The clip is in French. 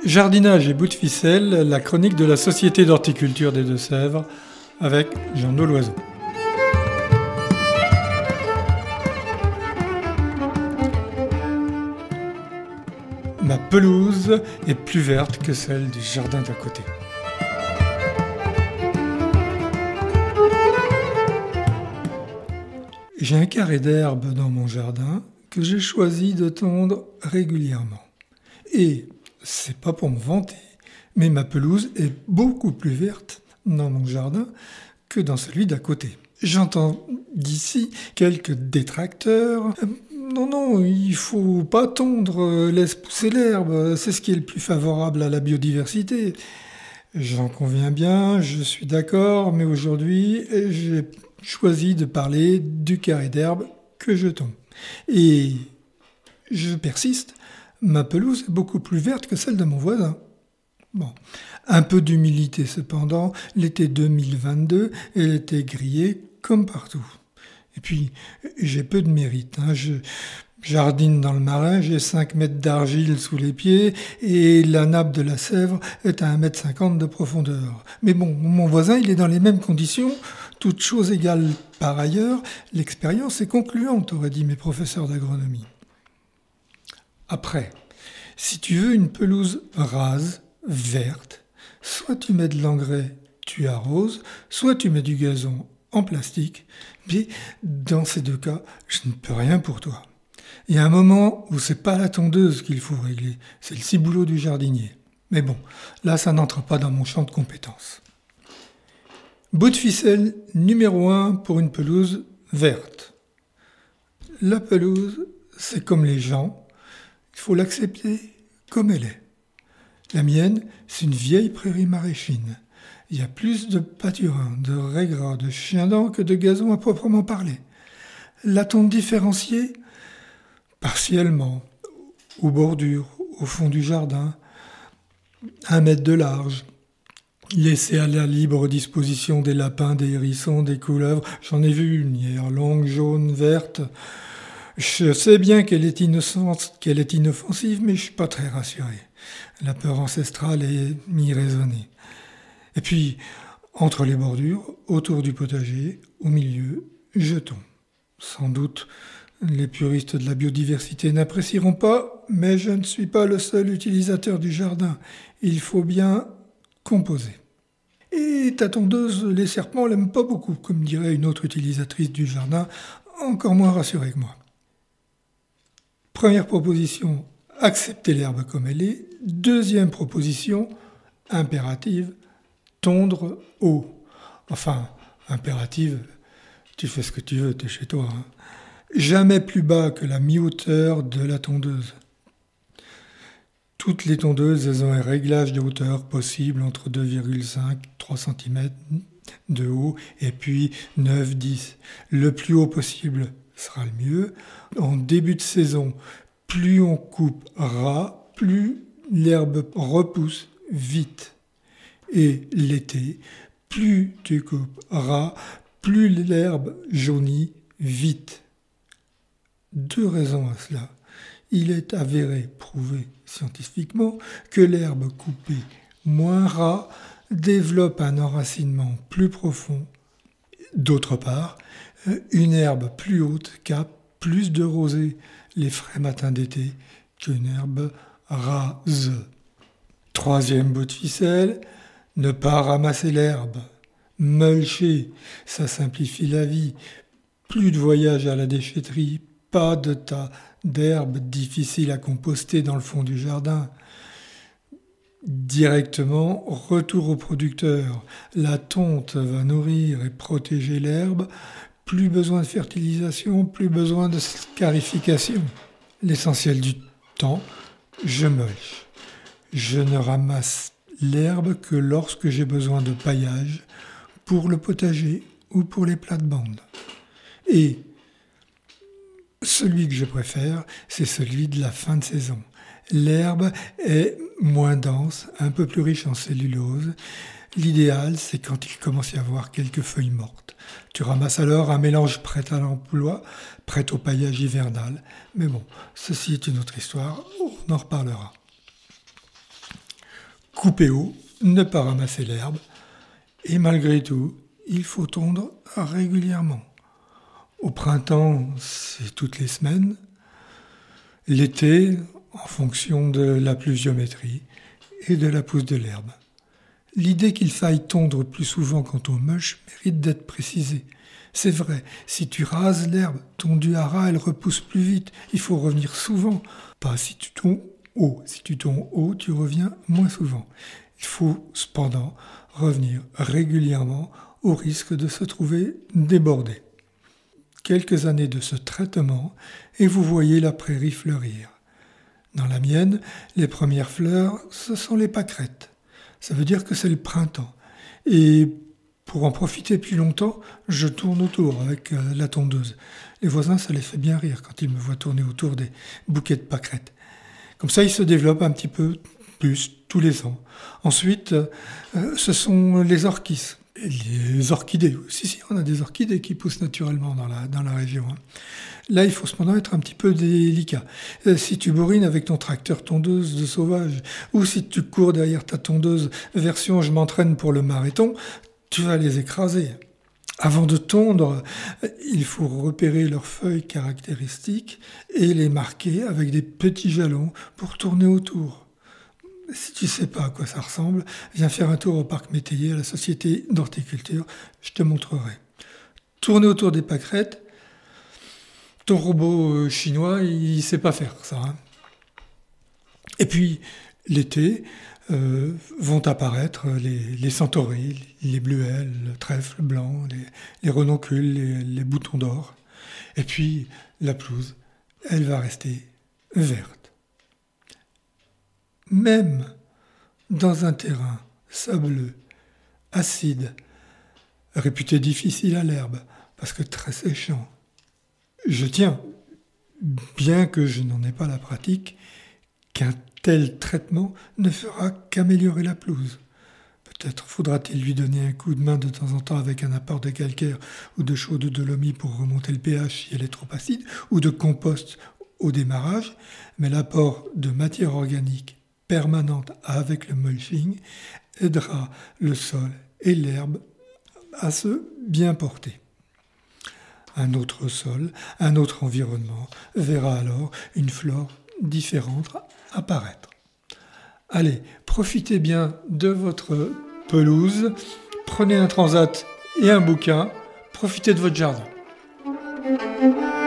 Jardinage et bout de ficelle, la chronique de la Société d'horticulture des Deux-Sèvres avec Jean Loiseau. Ma pelouse est plus verte que celle du jardin d'à côté. J'ai un carré d'herbe dans mon jardin que j'ai choisi de tondre régulièrement. Et c'est pas pour me vanter, mais ma pelouse est beaucoup plus verte dans mon jardin que dans celui d'à côté. J'entends d'ici quelques détracteurs. Non, il faut pas tondre, laisse pousser l'herbe, c'est ce qui est le plus favorable à la biodiversité. J'en conviens bien, je suis d'accord, mais aujourd'hui, j'ai choisi de parler du carré d'herbe que je tonds. Et je persiste, ma pelouse est beaucoup plus verte que celle de mon voisin. Bon, un peu d'humilité cependant, l'été 2022, elle était grillée comme partout. Et puis, j'ai peu de mérite. Je jardine dans le marais, j'ai 5 mètres d'argile sous les pieds et la nappe de la Sèvre est à 1,50 m de profondeur. Mais bon, mon voisin, il est dans les mêmes conditions, toutes choses égales par ailleurs. L'expérience est concluante, auraient dit mes professeurs d'agronomie. Après, si tu veux une pelouse rase, verte, soit tu mets de l'engrais, tu arroses, soit tu mets du gazon en plastique, mais dans ces deux cas, je ne peux rien pour toi. Il y a un moment où c'est pas la tondeuse qu'il faut régler, c'est le ciboulot du jardinier. Mais bon, là ça n'entre pas dans mon champ de compétences. Bout de ficelle numéro 1 pour une pelouse verte. La pelouse, c'est comme les gens, il faut l'accepter comme elle est. La mienne, c'est une vieille prairie maraîchine. Il y a plus de pâturins, de raigrats, de chiens-dents que de gazon à proprement parler. La tonte différenciée, partiellement, aux bordures, au fond du jardin, 1 mètre de large, laissée à la libre disposition des lapins, des hérissons, des couleuvres. J'en ai vu une hier, longue, jaune, verte. Je sais bien qu'elle est innocente, qu'elle est inoffensive, mais je suis pas très rassuré. La peur ancestrale est irraisonnée. Et puis, entre les bordures, autour du potager, au milieu, jetons. Sans doute, les puristes de la biodiversité n'apprécieront pas, mais je ne suis pas le seul utilisateur du jardin. Il faut bien composer. Et ta tondeuse, les serpents l'aiment pas beaucoup, comme dirait une autre utilisatrice du jardin, encore moins rassurée que moi. Première proposition, accepter l'herbe comme elle est. Deuxième proposition, impérative, tondre haut. Enfin, impérative, tu fais ce que tu veux, t'es chez toi. Jamais plus bas que la mi-hauteur de la tondeuse. Toutes les tondeuses, elles ont un réglage de hauteur possible entre 2,5 et 3 cm de haut et puis 9-10. Le plus haut possible sera le mieux. En début de saison, plus on coupe ras, plus l'herbe repousse vite. Et l'été, plus tu coupes ras, plus l'herbe jaunit vite. 2 raisons à cela. Il est avéré, prouvé scientifiquement, que l'herbe coupée moins ras développe un enracinement plus profond. D'autre part, une herbe plus haute capte plus de rosée les frais matins d'été qu'une herbe rase. Troisième bout de ficelle, ne pas ramasser l'herbe. Mulcher, ça simplifie la vie. Plus de voyage à la déchetterie, pas de tas d'herbes difficiles à composter dans le fond du jardin. Directement, retour au producteur. La tonte va nourrir et protéger l'herbe. Plus besoin de fertilisation, plus besoin de scarification. L'essentiel du temps, je mulch. Je ne ramasse l'herbe que lorsque j'ai besoin de paillage pour le potager ou pour les plates-bandes. Et celui que je préfère, c'est celui de la fin de saison. L'herbe est moins dense, un peu plus riche en cellulose. L'idéal, c'est quand il commence à y avoir quelques feuilles mortes. Tu ramasses alors un mélange prêt à l'emploi, prêt au paillage hivernal. Mais bon, ceci est une autre histoire, on en reparlera. couper haut, ne pas ramasser l'herbe. Et malgré tout, il faut tondre régulièrement. Au printemps, c'est toutes les semaines. L'été, en fonction de la pluviométrie et de la pousse de l'herbe. L'idée qu'il faille tondre plus souvent quand on moche mérite d'être précisée. C'est vrai, si tu rases l'herbe, tondue à ras, elle repousse plus vite. Il faut revenir souvent. Pas si tu tonds haut. Si tu tonds haut, tu reviens moins souvent. Il faut cependant revenir régulièrement au risque de se trouver débordé. Quelques années de ce traitement et vous voyez la prairie fleurir. Dans la mienne, les premières fleurs, ce sont les pâquerettes. Ça veut dire que c'est le printemps. Et pour en profiter plus longtemps, je tourne autour avec la tondeuse. Les voisins, ça les fait bien rire quand ils me voient tourner autour des bouquets de pâquerettes. Comme ça, ils se développent un petit peu plus tous les ans. Ensuite, ce sont les orchis. Et les orchidées. Si, on a des orchidées qui poussent naturellement dans la région. Là, il faut cependant être un petit peu délicat. Si tu bourrines avec ton tracteur tondeuse de sauvage, ou si tu cours derrière ta tondeuse version je m'entraîne pour le marathon, tu vas les écraser. Avant de tondre, il faut repérer leurs feuilles caractéristiques et les marquer avec des petits jalons pour tourner autour. Si tu ne sais pas à quoi ça ressemble, viens faire un tour au parc Métayer à la Société d'horticulture, je te montrerai. Tourner autour des pâquerettes, ton robot chinois, il ne sait pas faire ça. Et puis, l'été, vont apparaître les centauries, les bleuets, le trèfle blanc, les renoncules, les boutons d'or. Et puis, la pelouse, elle va rester verte. Même dans un terrain sableux, acide, réputé difficile à l'herbe, parce que très séchant, je tiens, bien que je n'en ai pas la pratique, qu'un tel traitement ne fera qu'améliorer la pelouse. Peut-être faudra-t-il lui donner un coup de main de temps en temps avec un apport de calcaire ou de chaux de dolomie pour remonter le pH si elle est trop acide, ou de compost au démarrage, mais l'apport de matière organique permanente avec le mulching aidera le sol et l'herbe à se bien porter. Un autre sol, un autre environnement verra alors une flore différente apparaître. Allez, profitez bien de votre pelouse, prenez un transat et un bouquin, profitez de votre jardin.